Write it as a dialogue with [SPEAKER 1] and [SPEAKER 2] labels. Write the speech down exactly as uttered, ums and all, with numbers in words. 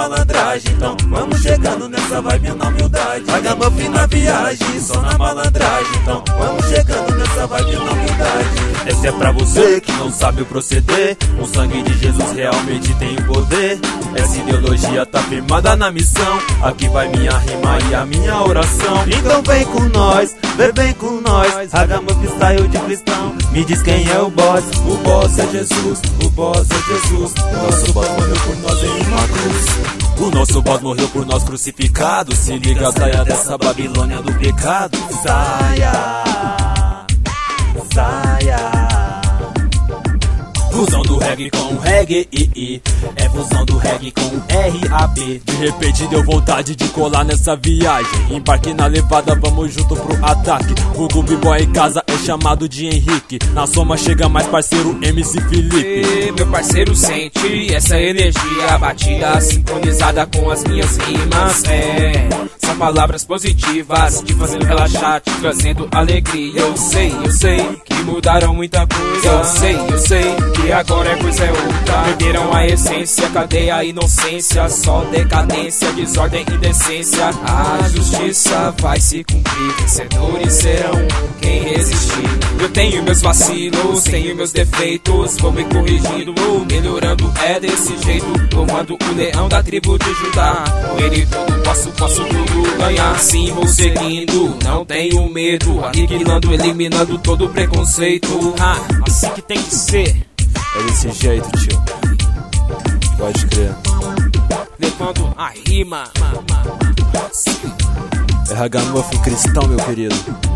[SPEAKER 1] malandragem. Então vamos chegando nessa vibe na humildade. Ragamuffin na viagem, só na malandragem. Então vamos chegando nessa vibe na humildade. Essa é pra você que não sabe o proceder. O sangue de Jesus realmente tem poder. Essa ideologia tá firmada na missão. Aqui vai minha rima e a minha oração. Então vem com nós, vem bem com nós. Ragamuffin style de cristão. Me diz quem é o boss. O boss é Jesus, o boss é Jesus. O nosso boss morreu por nós em uma cruz. O nosso boss morreu por nós crucificado. Se liga, saia dessa Babilônia do pecado. Saia, saia. Fusão do reggae com reggae, i, i. É fusão do reggae com R A B. De repente deu vontade de colar nessa viagem. Embarque na levada, vamos junto pro ataque. O B-boy em casa é chamado de Henrique. Na soma chega mais parceiro M C Felipe.
[SPEAKER 2] E meu parceiro sente essa energia, a batida sincronizada com as minhas rimas. É, são palavras positivas, te fazendo relaxar, te trazendo alegria. Eu sei, eu sei que mudaram muita coisa. Eu sei, eu sei que agora é coisa é outra. Perderam a essência, cadê a inocência? Só decadência, desordem e indecência. A justiça vai se cumprir, vencedores serão quem resistir. Eu tenho meus vacilos, tenho meus defeitos, vou me corrigindo, vou melhorando, é desse jeito. Louvando o leão da tribo de Judá, com ele tudo posso, posso tudo ganhar. Sim, vou seguindo, não tenho medo, aniquilando, eliminando todo preconceito. Ah, assim que tem que ser.
[SPEAKER 1] É desse jeito, tio. Pode crer.
[SPEAKER 2] Levando a rima.
[SPEAKER 1] É Ragamuffin cristão, meu querido.